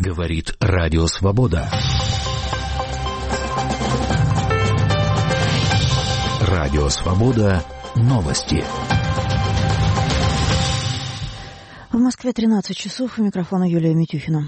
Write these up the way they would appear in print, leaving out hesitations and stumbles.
Говорит Радио Свобода. Радио Свобода. Новости. В Москве 13 часов. У микрофона Юлия Митюхина.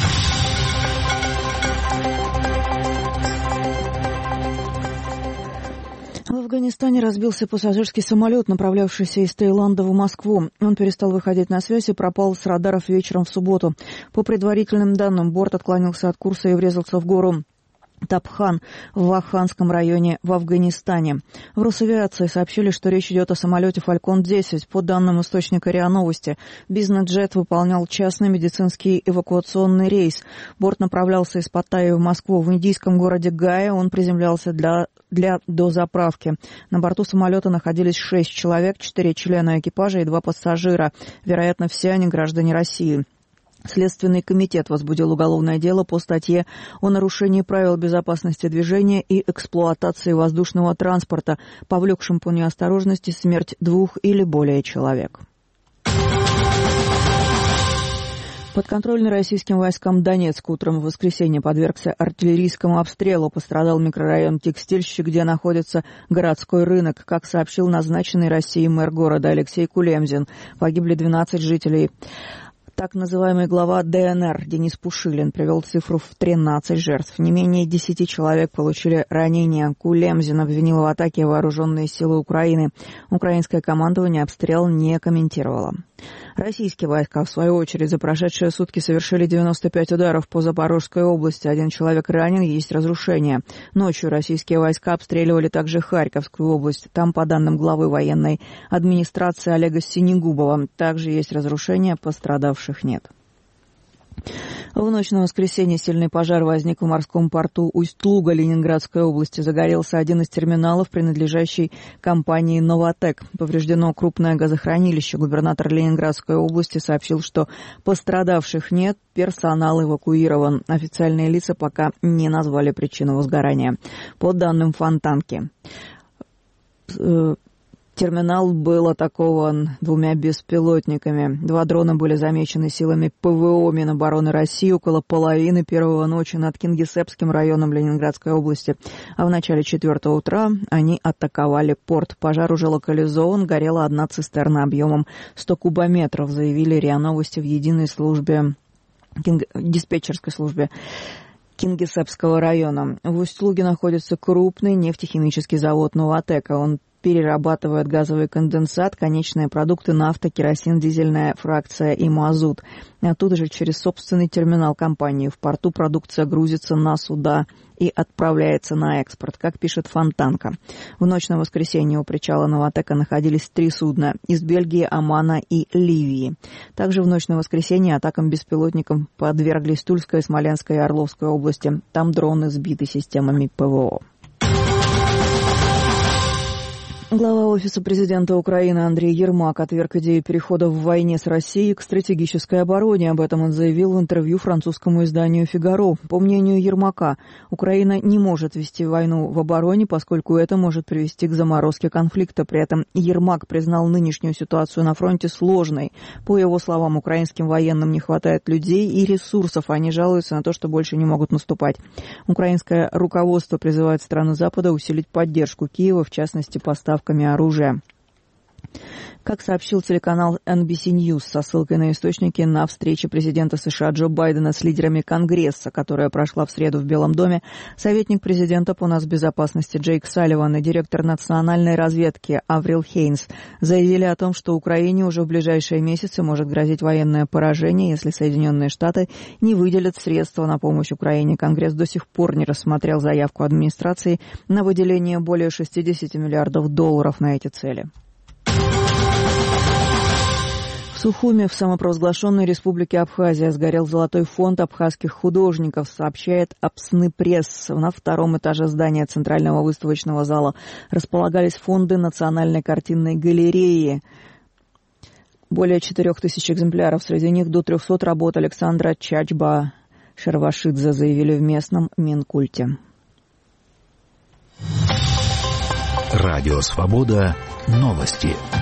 В Афганистане разбился пассажирский самолет, направлявшийся из Таиланда в Москву. Он перестал выходить на связь и пропал с радаров вечером в субботу. По предварительным данным, борт отклонился от курса и врезался в гору Табхан в Вахханском районе в Афганистане. В Росавиации сообщили, что речь идет о самолете «Фалькон-10». По данным источника РИА Новости, бизнес-джет выполнял частный медицинский эвакуационный рейс. Борт направлялся из Паттайи в Москву. В индийском городе Гая он приземлялся для дозаправки. На борту самолета находились 6 человек, 4 члена экипажа и 2 пассажира. Вероятно, все они граждане России. Следственный комитет возбудил уголовное дело по статье о нарушении правил безопасности движения и эксплуатации воздушного транспорта, повлекшем по неосторожности смерть 2 или более человек. Подконтрольный российским войскам Донецк утром в воскресенье подвергся артиллерийскому обстрелу. Пострадал микрорайон Текстильщик, где находится городской рынок. Как сообщил назначенный Россией мэр города Алексей Кулемзин, погибли 12 жителей. Так называемый глава ДНР Денис Пушилин привел цифру в 13 жертв. Не менее 10 человек получили ранения. Кулемзин обвинил в атаке вооруженные силы Украины. Украинское командование обстрел не комментировало. Российские войска, в свою очередь, за прошедшие сутки совершили 95 ударов по Запорожской области. 1 человек ранен, есть разрушения. Ночью российские войска обстреливали также Харьковскую область. Там, по данным главы военной администрации Олега Синегубова, также есть разрушения, пострадавших нет. В ночь на воскресенье сильный пожар возник в морском порту Усть-Луга Ленинградской области. Загорелся один из терминалов, принадлежащий компании «Новатэк». Повреждено крупное газохранилище. Губернатор Ленинградской области сообщил, что пострадавших нет, персонал эвакуирован. Официальные лица пока не назвали причину возгорания. По данным Фонтанки, терминал был атакован 2 беспилотниками. 2 дрона были замечены силами ПВО Минобороны России около половины первого ночи над Кингисеппским районом Ленинградской области. А в начале 4 утра они атаковали порт. Пожар уже локализован. Горела 1 цистерна объемом 100 кубометров, заявили РИА Новости в единой службе, диспетчерской службе Кингисеппского района. В Усть-Луге находится крупный нефтехимический завод «Новатэк». Он перерабатывает газовый конденсат, конечные продукты, нафта, керосин, дизельная фракция и мазут. Оттуда же через собственный терминал компании в порту продукция грузится на суда и отправляется на экспорт, как пишет Фонтанка. В ночь на воскресенье у причала «Новатэка» находились 3 судна из Бельгии, Омана и Ливии. Также в ночь на воскресенье атакам беспилотникам подверглись Тульская, Смоленская и Орловская области. Там дроны сбиты системами ПВО. Глава Офиса президента Украины Андрей Ермак отверг идею перехода в войне с Россией к стратегической обороне. Об этом он заявил в интервью французскому изданию «Фигаро». По мнению Ермака, Украина не может вести войну в обороне, поскольку это может привести к заморозке конфликта. При этом Ермак признал нынешнюю ситуацию на фронте сложной. По его словам, украинским военным не хватает людей и ресурсов. Они жалуются на то, что больше не могут наступать. Украинское руководство призывает страны Запада усилить поддержку Киева, в частности, поставками оружия. Как сообщил телеканал NBC News со ссылкой на источники, на встрече президента США Джо Байдена с лидерами Конгресса, которая прошла в среду в Белом доме, советник президента по нацбезопасности Джейк Салливан и директор национальной разведки Аврил Хейнс заявили о том, что Украине уже в ближайшие месяцы может грозить военное поражение, если Соединенные Штаты не выделят средства на помощь Украине. Конгресс до сих пор не рассмотрел заявку администрации на выделение более $60 миллиардов на эти цели. В Сухуми, в самопровозглашенной республике Абхазия, сгорел золотой фонд абхазских художников, сообщает Апсны Пресс. На 2-м этаже здания Центрального выставочного зала располагались фонды Национальной картинной галереи. Более 4000 экземпляров, среди них до 300 работ Александра Чачба Шервашидзе, заявили в местном Минкульте. Радио Свобода. Новости.